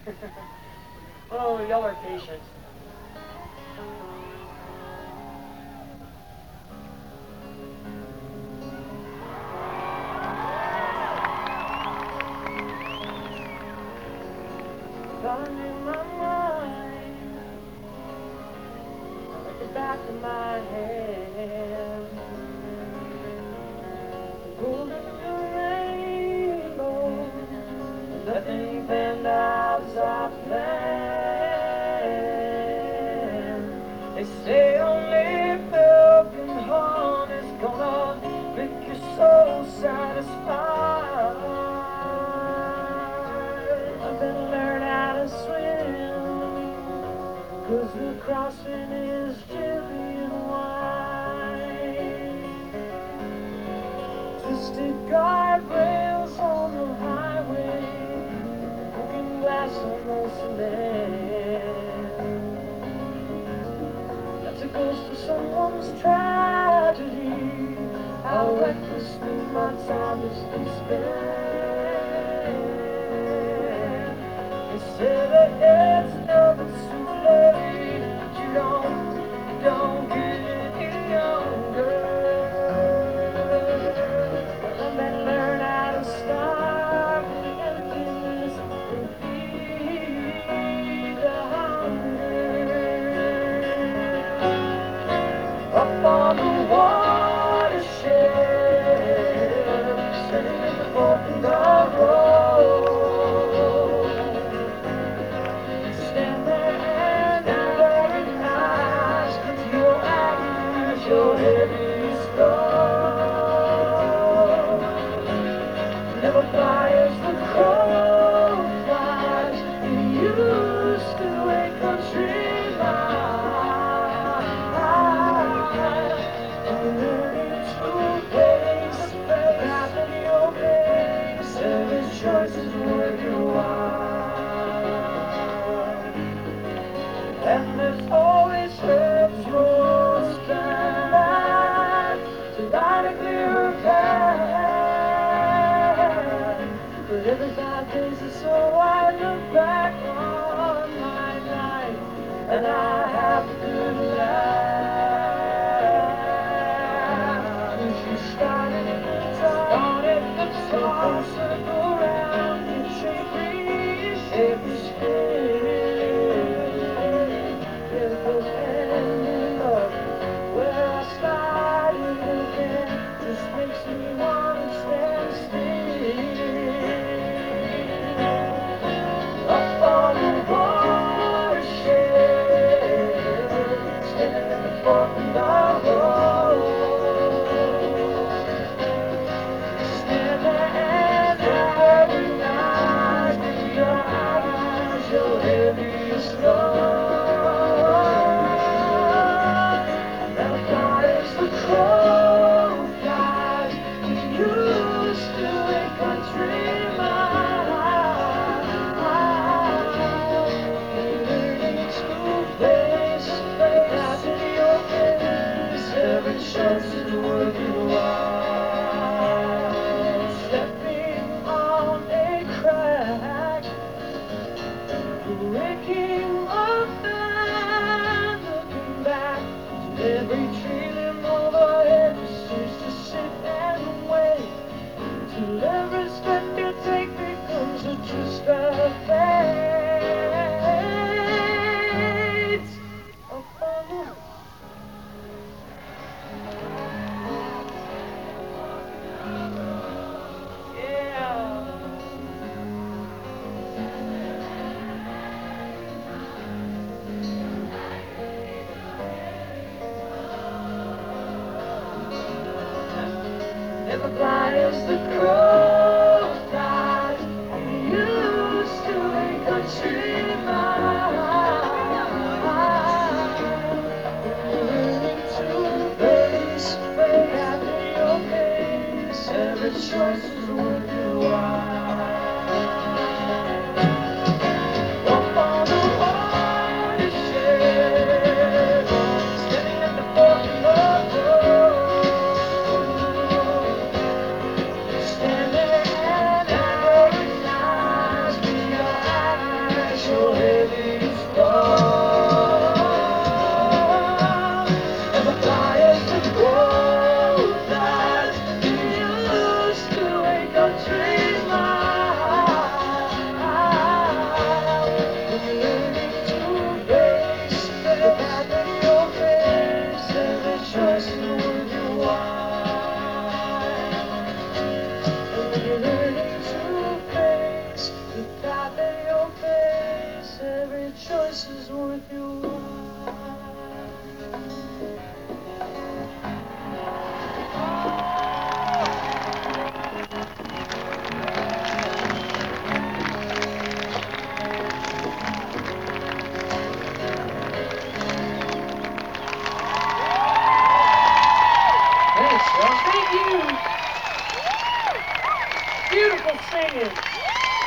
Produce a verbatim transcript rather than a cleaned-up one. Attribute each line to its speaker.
Speaker 1: Oh, y'all are patient. Gun in my mind, at the back of my head, golden rainbow, nothing panned out as I planned. They say only broken heart is gonna make your soul satisfied. I've been learning how to swim, 'cause the crossing is chilly and wide. Twisted guardrails on the highway, broken glass on the cement. That's a ghost of someone's tragedy, how recklessly my time has been spent. They say that it's never too late, but you don't, you don't get any younger. And then learn how to stop the emptiness and feed the hunger. Up on the watershed, standing in the fork in the road. Stand there and recognize your eyes, your heaviest load. Never fly as the crow flies. You used to a country life. I'm learning to face the path of your pace. Every choice is worth your while. And there's always steps roads back to light a clearer path. But every bad days is so I look back on my life, and I have a good laugh. If you started at the top, started at the top, circle around, you shake me every step. It was ending up where I started again. Just makes me wanna stand still. Up on the watershed, standing in the fork in the road. Stand there and recognize your eyes, your heaviest load. Now fly as the crow flies, you used to a country mile. Learning to face the face in your face, every chance is worth your while. Stepping on a crack, breaking up and looking back. Every tree limb overhead seems to sit and wait till every step you take becomes a twist of fate. Up on the yeah. Never fly as the crow flies. You used to a country mile. Learning to face, face after your pace. Every choice is worth your while. Up on the watershed, standing at the fork in the road. Stand there and recognize your eyes, Look up at your face, every choice is worth your